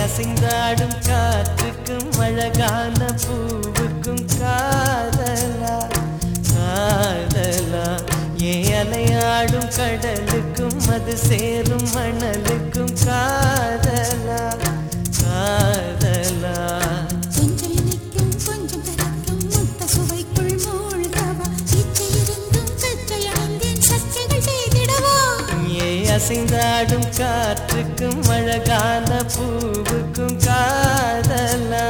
அசைந்தாடும் காற்றுக்கும் அழகான பூவுக்கும் காதலா காதலா அலையாடும் கடலுக்கும் அது சேரும் மணலுக்கும் காதலா காதலா கொஞ்சம் இனிக்கும் கொஞ்சம் கரைக்கும் முத்த சுவைக்குள் மூழ்கவா இச்சை இருந்தும் கற்றை அணிந்தேன் சச்சைகள் செய்திடவா அசைந்தாடும் காற்றுக்கும் அழகான பூவுக்கும் காதலா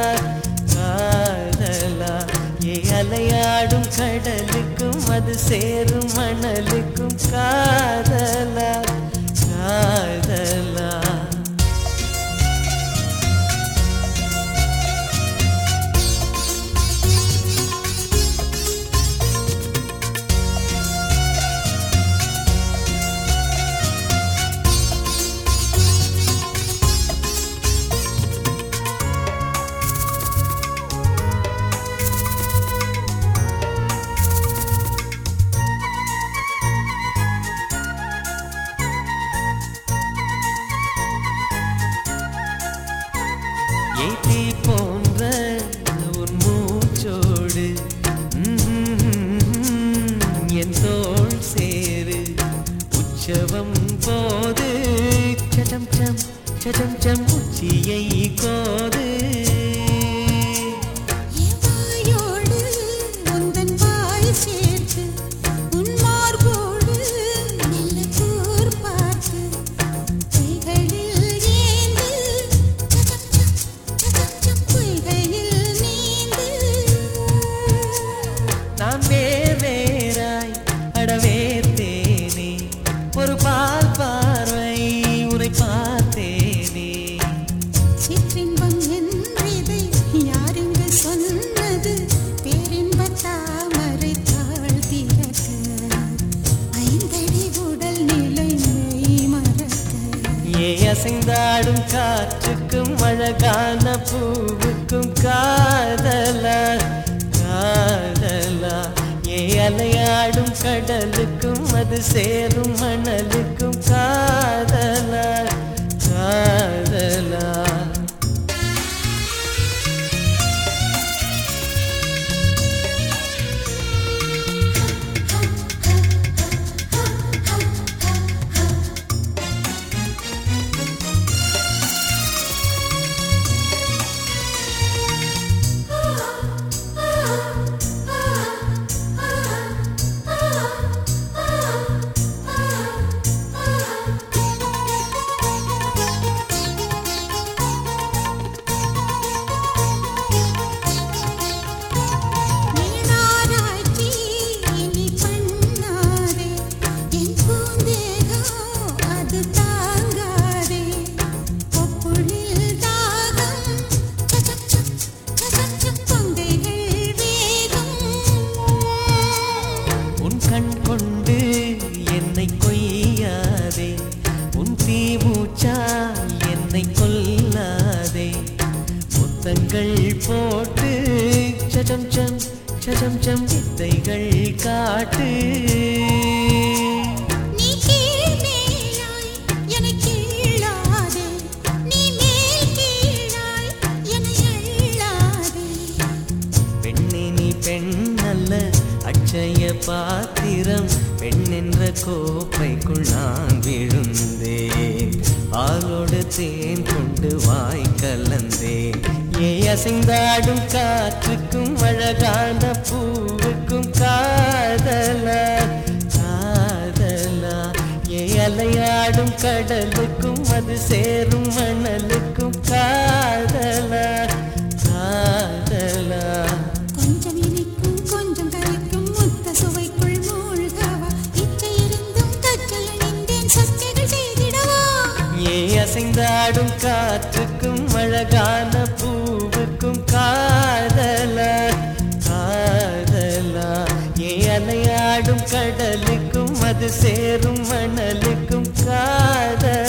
காதலா அலையாடும் கடலுக்கும் அது சேரும் மணலுக்கும் காதலா காதலா ஏத்தி போன்ற உன் மூச்சோடு என் தோள் சேரு உற்சவம் போது சடம் சம் சடம் சம் உச்சியை கோது வாயோடு உந்தன் வாய் சேர்த்து உன் மார்போடு மெல்ல கூர் பார்த்து கைகளில் ஏந்து பொய்கையில் நீந்து நான் வேறாய் அடவேத்தேனே ஒரு பால் பார்வை உரை பார்த்தேனே சிற்றின்பம் என்றதை யாரெங்கு சொன்னது பேரின்ப தாமரை தாழ் திறக்க ஐந்தடி உடல் நிலை மெய் மறக்க அசைந்தாடும் காற்றுக்கும் அழகான பூவுக்கும் காதலா காதலா அலையாடும் கடலுக்கும் அது சேரும் மணலுக்கும் காதலா காதலா நீனாராய்ச்சி இனி பண்ணாதே என் பூந்தேகம் அது தாங்காதே கொப்புளில் தாகம் சச்சம் கொங்கைகள் வேகம் உன் கண் கொண்டு என்னை கொய்யாதே உன் தீமூச்சா என்னை கொல்லாதே முத்தங்கள் போட்டு சடம் சம் சடம் சம் வித்தைகள் காட்டு நீ கீழ் மேலாய் என்னை கீழாதே நீ மேல் கீழாய் என்னை அள்ளாதே பெண்ணே நீ பெண் அல்ல அட்சய பாத்திரம் பெண் என்ற கோப்பைக்குள் நான் விழுந்தேன் பாலோடு தேன் கொண்டு வாய் கலந்தேன் அசைந்தாடும் காற்றுக்கும் அழகான பூவுக்கும் காதலா காதலா அலையாடும் கடலுக்கும் அது சேரும் மணலுக்கும் காதலா காதலா கொஞ்சம் இனிக்கும் கொஞ்சம் கரைக்கும் முத்த சுவைக்குள் மூழ்கவா இச்சை இருந்தும் கற்றை அணிந்தேன் சச்சைகள் செய்திடவா அசைந்தாடும் காற்றுக்கும் அழகான பூவுக்கும் காதலா காதலா அலையாடும் கடலுக்கும் அது சேரும் மணலுக்கும் காதலா